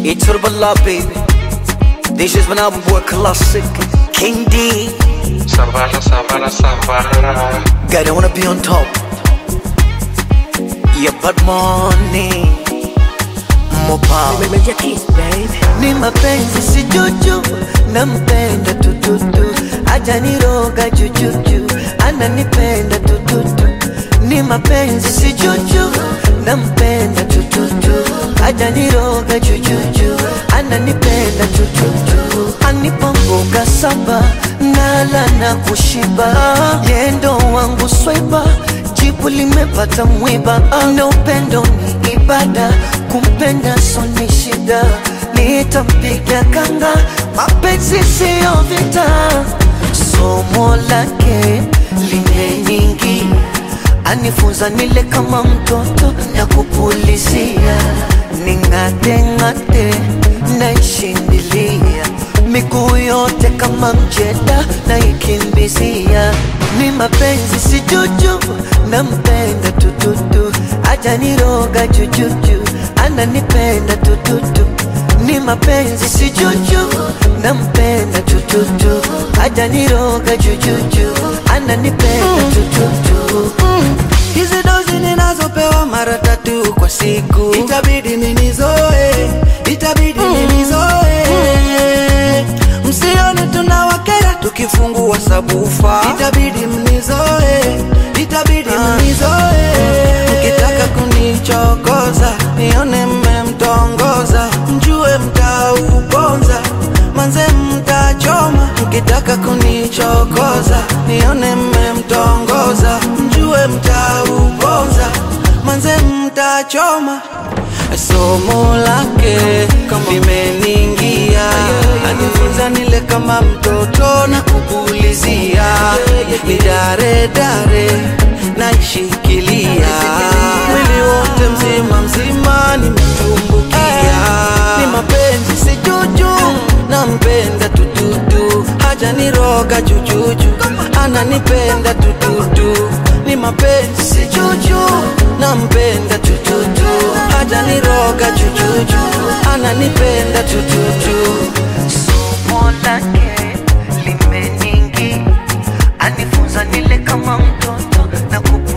Iturbala baby, this is when I work classic. King D, Savara, Savara, Savara. God, I wanna be on top. Yeah, but money, more power. Make your kiss, baby. Ni mapenzi si juju, nampenda tututu. Hajaniroga jujuju, ananipenda tututu. Ni mapenzi si juju, nampenda tututu. Hajaniroga jujuju, ananipenda tututu. Anipa mboga saba, nala na kushiba. Yendo wangu swaiba, jibu limepata mwiba. Na upendo ni ibada, kumpenda so ni shida. Nitampiga kanga, mapenzi siyo vita. Somo lake limeningi, anifunza nile kama mtoto na kupulizia. Ningate ngate naishindilia, miguu yote kama mjeda na ikimbizia. Ni mapenzi si juju, nampenda tututu. Hajaniroga jujuju, ananipenda tututu. Ni mapenzi si juju, nampenda tututu. Hajaniroga jujuju, ananipenda tututu. Hizi dozi ninazopewa mara 3 kwa siku, itabidi ninizoe, itabidi ninizoe. Msione tunawakera tukifungua sabufa, itabidi mnizoe, itabidi mnizoe. Mkitaka kunichokoza, nione mmemtongoza, mjue mtauponza, manze mtachoma. Mkitaka kunichokoza, nione mmemtongoza, mjue mtauponza, manze mtachoma. Somo lake limeningia, anifunza nile kama mtoto na kupulizia. Ni dare dare naishikilia, mwili wote mzima mzima nimetumbukia. Ni mapenzi si juju, nampenda tututu. Hajaniroga jujuju, ananipenda tututu. Ni mapenzi si juju, nampenda tututu. Hajaniroga jujuju, ananipenda tututu. Somo lake limeningi, anifunza nile kama mtoto na